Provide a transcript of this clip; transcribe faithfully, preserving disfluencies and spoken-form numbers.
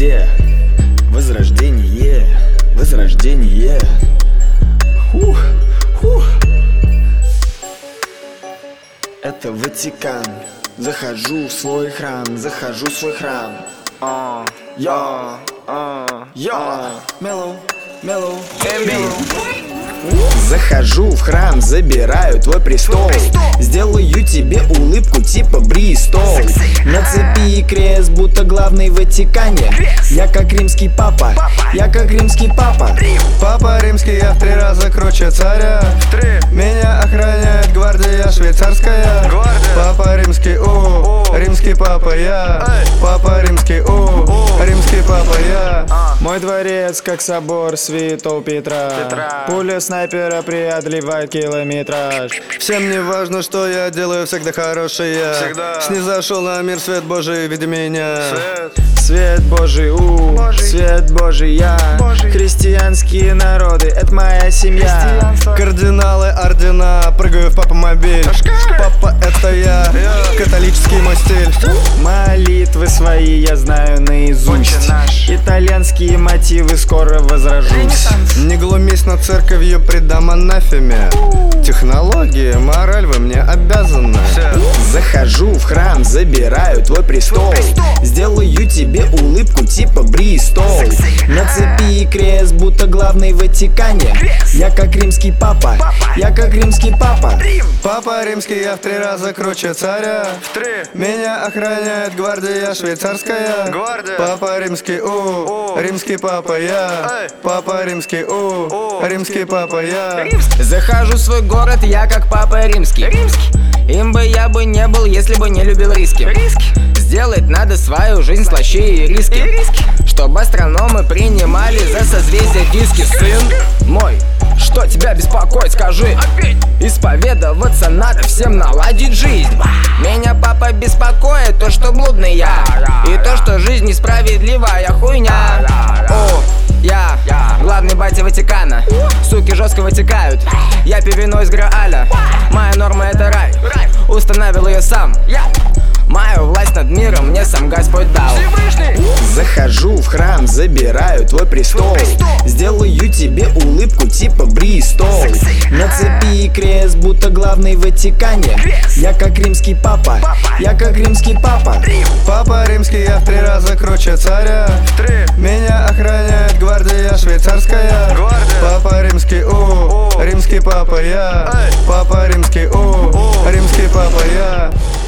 Возрождение, возрождение, возрождение. Ух, ух. Это Ватикан. Захожу в свой храм, захожу в свой храм. А, я, а, я, мелоу, мелоу, мелоу. Захожу в храм, забираю твой престол. Сделаю тебе улыбку типа Бристол. На цепи крест, будто главный в Ватикане. Я как римский папа, я как римский папа. Папа римский, я в три раза круче царя. Меня охраняет гвардия швейцарская. Папа римский, о, римский папа я. Папа римский, о, римский папа я. Мой дворец как собор святого Петра. Пуля снайпера преодолевает километраж. Всем не важно, что я делаю, всегда хорошее. Снизошел на мир свет Божий в виде меня. Свет Божий, у, Божий. Свет Божий, я. Божий. Христианские народы, это моя семья. Кардиналы, ордена, прыгаю в папа-мобиль. Папа, это я, католический мой стиль. Молитвы свои я знаю наизусть. Итальянские мотивы скоро возражусь. Не глумись над церковью, предам анафеме. Технологии, мораль вы мне обязаны. Захожу в храм, забираю твой престол. Сделаю тебе улыбку типа Бристол. На цепи крест, будто главный в Ватикане. Я как римский папа, я как римский папа. Папа римский, я в три раза круче царя. Меня охраняет гвардия швейцарская. Папа римский, о, римский папа я. Папа римский, о, римский папа я. Захожу в свой город, я как папа римский. Им бы я бы не был, если бы не любил риски. Сделать надо свою жизнь слаще и риски, чтобы астрономы принимали за созвездие диски. Сын мой, что тебя беспокоит, скажи. Исповедоваться надо, всем наладить жизнь. Меня папа беспокоит то, что блудный я, и то, что жизнь несправедливая хуйня. О, я главный батя Ватикана. Суки жестко вытекают. Я пью вино из Грааля. Моя норма это рай. Установил ее сам. Мою власть над миром мне сам Господь дал. Захожу в храм, забираю твой престол. Сделаю тебе улыбку типа Бристол. На цепи крест, будто главный в Ватикане. Я как римский папа, я как римский папа. Папа римский, я в три раза круче царя. Меня охраняет гвардия швейцарская. Папа римский, о, римский папа я. Папа римский, о, римский папа я.